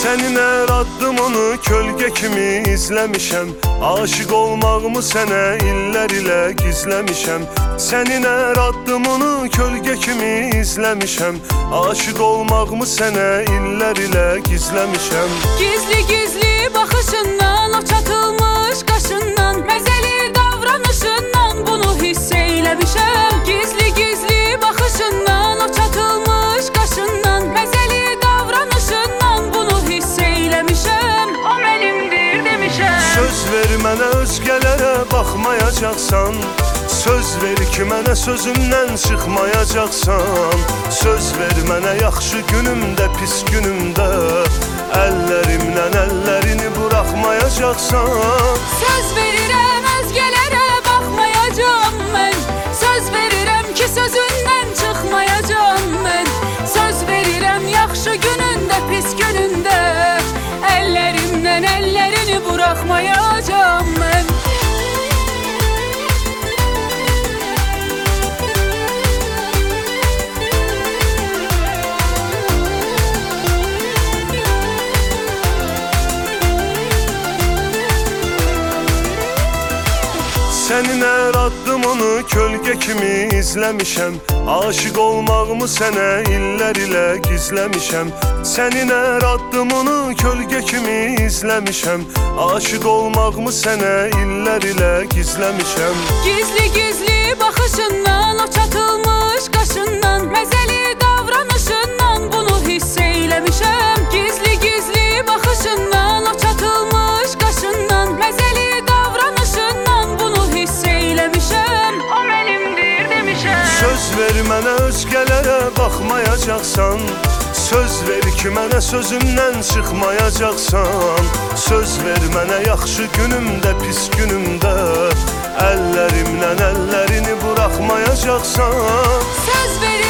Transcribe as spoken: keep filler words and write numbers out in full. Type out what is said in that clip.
Sənin hər addımını kölgə kimi izləmişəm. Aşıq olmağımı sənə illər ilə gizləmişəm. Sənin hər addımını kölgə kimi izləmişəm. Aşıq olmağımı sənə illər ilə gizləmişəm. Gizli gizli baxışından, o çatılmış qaşından, məzəli davranışından bunu hiss eyləmişəm. Gizli gizli baxışından, o çatılmış qaşından, məzəli davranışından bunu hiss eyləmişəm. O mənimdir demişəm. Söz ver mənə özgələrə baxmayacaqsan. Söz ver ki mənə sözümdən çıxmayacaqsan. Söz ver mənə yaxşı günümdə, pis günümdə əllərimlə əllərini buraxmayacaqsan. Söz verirəm özgələrə baxmayacağam mən. Söz verirəm ki sözündən çıxmayacağam mən. Söz verirəm yaxşı günündə, pis günündə əllərimdən əllərini buraxmayacağam mən. Sənin hər addımını kölgə kimi izləmişəm. Aşıq olmağımı sənə illər ilə gizləmişəm. Sənin hər addımını kölgə kimi izləmişəm. Aşıq olmağımı sənə illər ilə gizləmişəm. Gizli gizli baxışından, o çatılmış qaşından, məzəli davranışından bunu hiss eyləmişəm. Gizli gizli baxışından, o çatılmış qaşından, məzəli davranışından bunu hiss eyləmişəm. O mənimdir demişəm. Söz ver mənə özgələrə baxmayacaqsan. Söz ver ki mənə sözümdən çıxmayacaqsan. Söz ver mənə yaxşı günümdə, pis günümdə əllərimlə əllərini buraxmayacaqsan. Söz verirəm